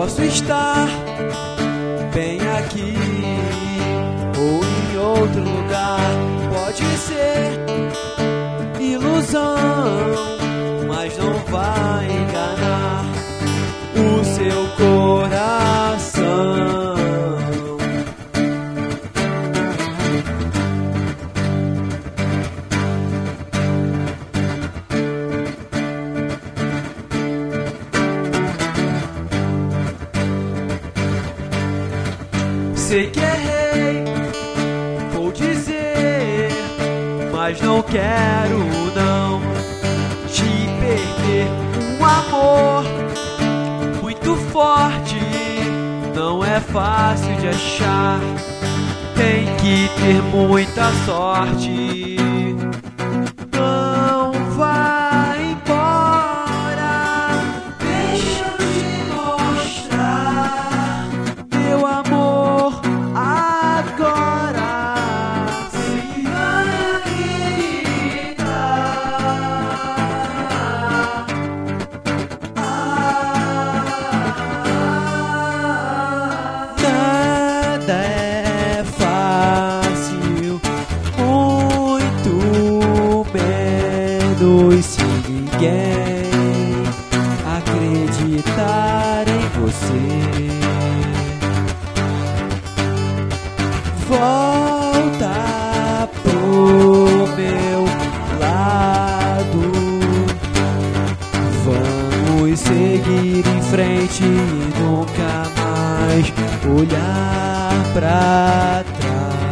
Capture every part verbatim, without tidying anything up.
Posso estar bem aqui ou em outro lugar. Pode ser ilusão, mas não vai enganar o seu coração. Sei que errei, vou dizer, mas não quero não te perder. Um amor muito forte não é fácil de achar, tem que ter muita sorte. Não vai embora, deixa eu te mostrar meu amor agora. Se vai acreditar, nada é fácil, muito menos se ninguém acreditar em você. Volta pro meu lado, vamos seguir em frente e nunca mais olhar pra trás.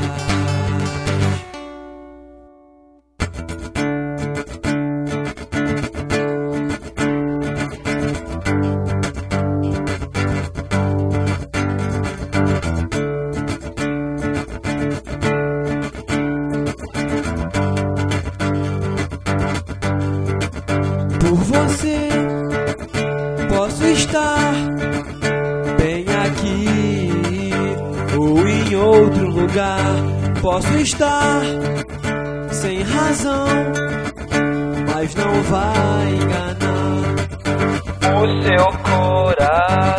Por você posso estar bem aqui ou em outro lugar. Posso estar sem razão, mas não vai enganar o seu coração.